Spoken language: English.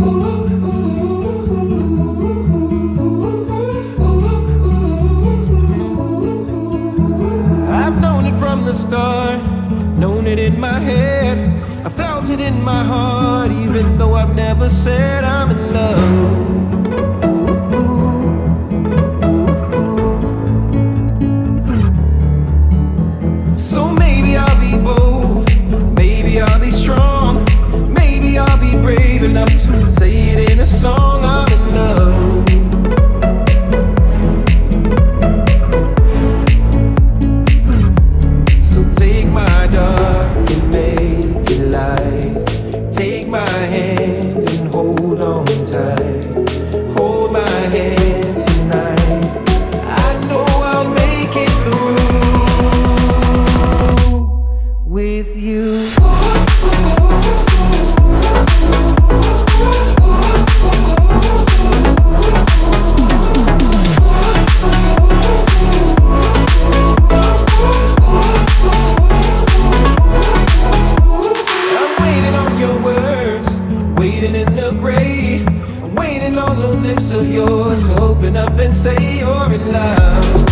I've known it from the start, known it in my head. I felt it in my heart, even though I've never said I'm in love. So maybe I'll be bold, maybe I'll be strong, maybe I'll be brave enough to say it in a song. I'm in love. So take my dark and make it light. Take my hand and hold on tight. Hold my hand tonight. I know I'll make it through with you. Waiting in the gray, I'm waiting on those lips of yours to open up and say you're in love.